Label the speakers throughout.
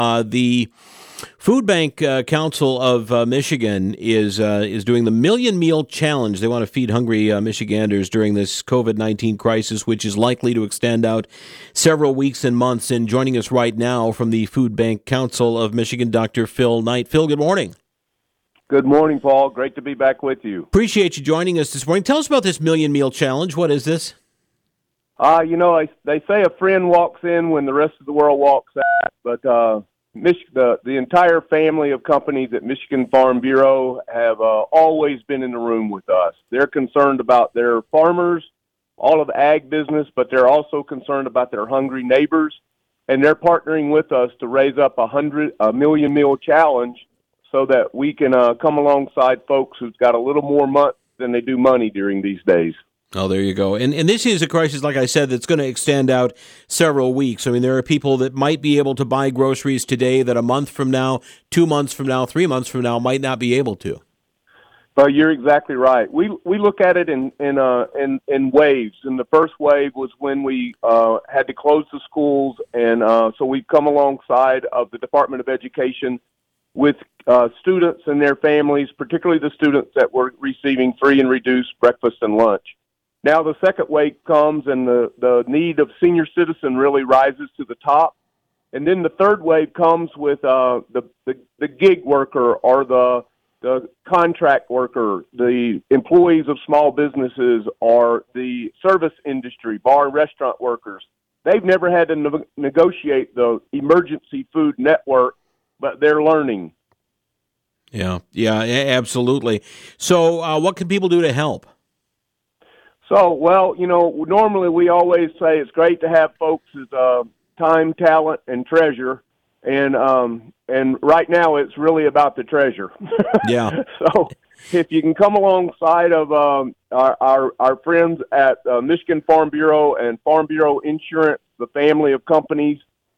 Speaker 1: The Food Bank Council of Michigan is doing the Million Meal Challenge. They want to feed hungry Michiganders during this COVID-19 crisis, which is likely to extend out several weeks and months. And joining us right now from the Food Bank Council of Michigan, Dr. Phil Knight. Phil, good morning.
Speaker 2: Good morning, Paul. Great to be back with you.
Speaker 1: Appreciate you joining us this morning. Tell us about this Million Meal Challenge. What is this?
Speaker 2: They say a friend walks in when the rest of the world walks out, but the entire family of companies at Michigan Farm Bureau have always been in the room with us. They're concerned about their farmers, all of the ag business, but they're also concerned about their hungry neighbors, and they're partnering with us to raise up a Million Meal Challenge so that we can come alongside folks who've got a little more month than they do money during these days.
Speaker 1: Oh, there you go. And this is a crisis, like I said, that's going to extend out several weeks. I mean, there are people that might be able to buy groceries today that a month from now, 2 months from now, 3 months from now might not be able to.
Speaker 2: Well, you're exactly right. We look at it in waves. And the first wave was when we had to close the schools, and so we've come alongside of the Department of Education with students and their families, particularly the students that were receiving free and reduced breakfast and lunch. Now the second wave comes, and the need of senior citizen really rises to the top. And then the third wave comes with the gig worker or the contract worker, the employees of small businesses, or the service industry, bar and restaurant workers. They've never had to negotiate the emergency food network, but they're learning.
Speaker 1: Yeah, absolutely. So what can people do to help?
Speaker 2: So, well, normally we always say it's great to have folks as time, talent, and treasure, and right now it's really about the treasure.
Speaker 1: Yeah.
Speaker 2: So, if you can come alongside of our friends at Michigan Farm Bureau and Farm Bureau Insurance, the family of companies,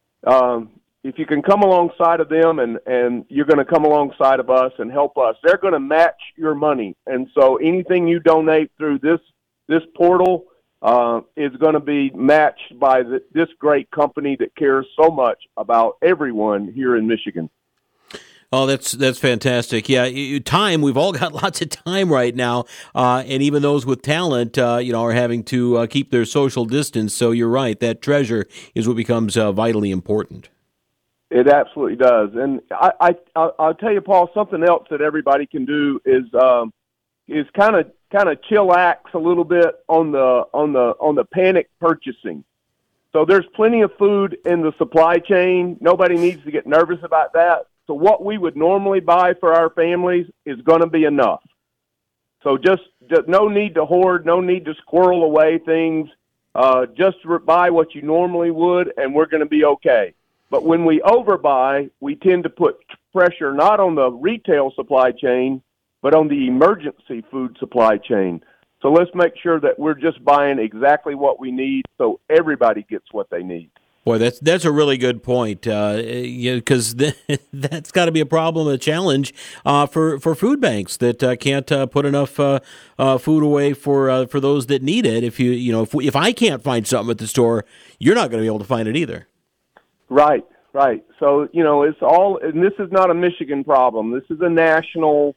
Speaker 2: if you can come alongside of them and you're going to come alongside of us and help us, they're going to match your money, and so anything you donate through this portal is going to be matched by this great company that cares so much about everyone here in Michigan.
Speaker 1: Oh, that's fantastic. Yeah, time. We've all got lots of time right now, and even those with talent, are having to keep their social distance. So you're right. That treasure is what becomes vitally important.
Speaker 2: It absolutely does. And I'll tell you, Paul, something else that everybody can do is kind of chillax a little bit on the panic purchasing. So there's plenty of food in the supply chain. Nobody needs to get nervous about that. So what we would normally buy for our families is going to be enough. So just no need to hoard, no need to squirrel away things. Just buy what you normally would, and we're going to be okay. But when we overbuy, we tend to put pressure not on the retail supply chain, but on the emergency food supply chain. So let's make sure that we're just buying exactly what we need so everybody gets what they need.
Speaker 1: Boy, that's a really good point, because that's got to be a problem, a challenge for food banks that can't put enough food away for those that need it. If I can't find something at the store, you're not going to be able to find it either.
Speaker 2: Right. So it's all, and this is not a Michigan problem. This is a national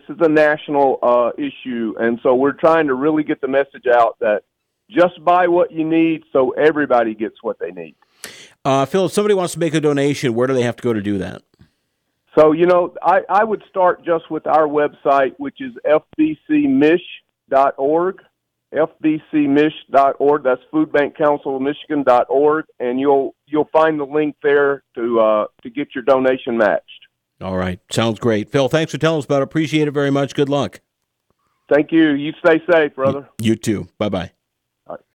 Speaker 2: issue, and so we're trying to really get the message out that just buy what you need so everybody gets what they need.
Speaker 1: Phil, if somebody wants to make a donation, where do they have to go to do that?
Speaker 2: So, I would start just with our website, which is fbcmich.org, fbcmich.org. That's foodbankcouncilofmichigan.org, and you'll find the link there to get your donation matched.
Speaker 1: All right. Sounds great. Phil, thanks for telling us about it. Appreciate it very much. Good luck.
Speaker 2: Thank you. You stay safe, brother.
Speaker 1: You too. Bye-bye.